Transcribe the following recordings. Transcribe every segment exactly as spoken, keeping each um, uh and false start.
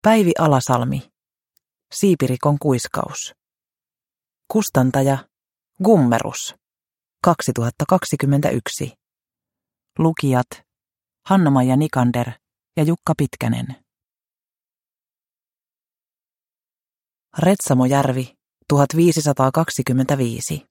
Päivi Alasalmi. Siipirikon kuiskaus. Kustantaja Gummerus. kaksituhattakaksikymmentäyksi. Lukijat Hanna-Maija Nikander ja Jukka Pitkänen. Retsamojärvi, tuhatviisisataakaksikymmentäviisi.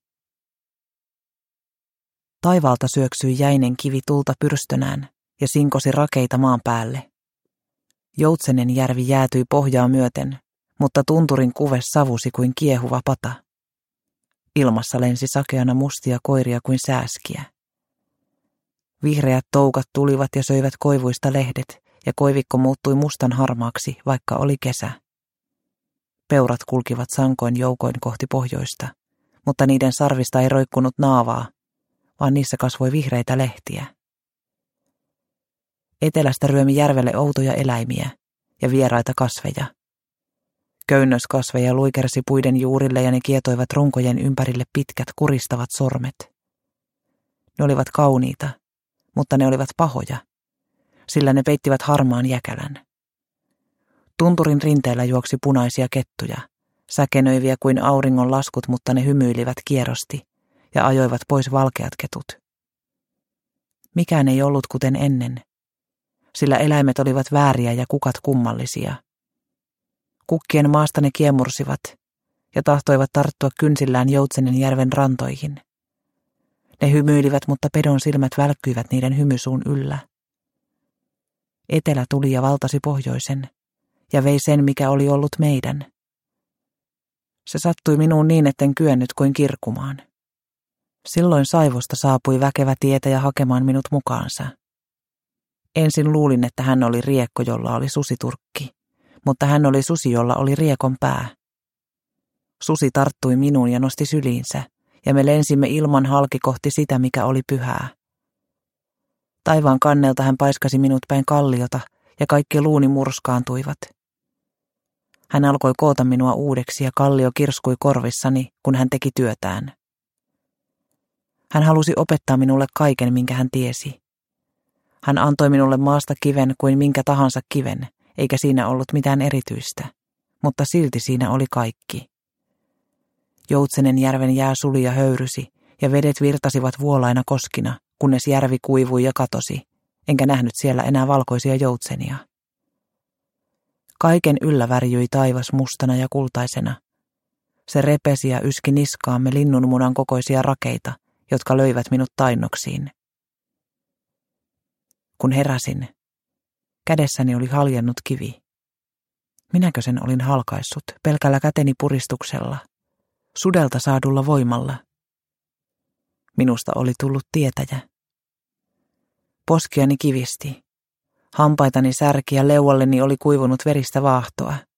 Taivaalta syöksyi jäinen kivi tulta pyrstönään ja sinkosi rakeita maan päälle. Joutsenen järvi jäätyi pohjaa myöten, mutta tunturin kuve savusi kuin kiehuva pata. Ilmassa lensi sakeana mustia koiria kuin sääskiä. Vihreät toukat tulivat ja söivät koivuista lehdet, ja koivikko muuttui mustan harmaaksi, vaikka oli kesä. Peurat kulkivat sankoin joukoin kohti pohjoista, mutta niiden sarvista ei roikkunut naavaa, vaan niissä kasvoi vihreitä lehtiä. Etelästä ryömi järvelle outoja eläimiä ja vieraita kasveja. Köynnöskasveja luikersi puiden juurille ja ne kietoivat runkojen ympärille pitkät kuristavat sormet. Ne olivat kauniita, mutta ne olivat pahoja, sillä ne peittivät harmaan jäkälän. Tunturin rinteellä juoksi punaisia kettuja, säkenöiviä kuin auringon laskut, mutta ne hymyilivät kierrosti ja ajoivat pois valkeat ketut. Mikään ei ollut kuten ennen, sillä eläimet olivat vääriä ja kukat kummallisia. Kukkien maasta ne kiemursivat ja tahtoivat tarttua kynsillään Joutsenen järven rantoihin. Ne hymyilivät, mutta pedon silmät välkkyivät niiden hymysuun yllä. Etelä tuli ja valtasi pohjoisen ja vei sen, mikä oli ollut meidän. Se sattui minuun niin, etten kyennyt kuin kirkumaan. Silloin Saivosta saapui väkevä tietäjä hakemaan minut mukaansa. Ensin luulin, että hän oli riekko, jolla oli susiturkki, mutta hän oli susi, jolla oli riekon pää. Susi tarttui minuun ja nosti syliinsä, ja me lensimme ilman halki kohti sitä, mikä oli pyhää. Taivaan kannelta hän paiskasi minut päin kalliota, ja kaikki luuni murskaantuivat. Hän alkoi koota minua uudeksi, ja kallio kirskui korvissani, kun hän teki työtään. Hän halusi opettaa minulle kaiken, minkä hän tiesi. Hän antoi minulle maasta kiven kuin minkä tahansa kiven, eikä siinä ollut mitään erityistä, mutta silti siinä oli kaikki. Joutsenen järven jää suli ja höyrysi, ja vedet virtasivat vuolaina koskina, kunnes järvi kuivui ja katosi, enkä nähnyt siellä enää valkoisia joutsenia. Kaiken yllä värjyi taivas mustana ja kultaisena. Se repesi ja yski niskaamme linnunmunan kokoisia rakeita, jotka löivät minut tainnoksiin. Kun heräsin, kädessäni oli haljennut kivi. Minäkö sen olin halkaissut pelkällä käteni puristuksella, sudelta saadulla voimalla? Minusta oli tullut tietäjä. Poskiani kivisti. Hampaitani särki ja leualleni oli kuivunut veristä vaahtoa.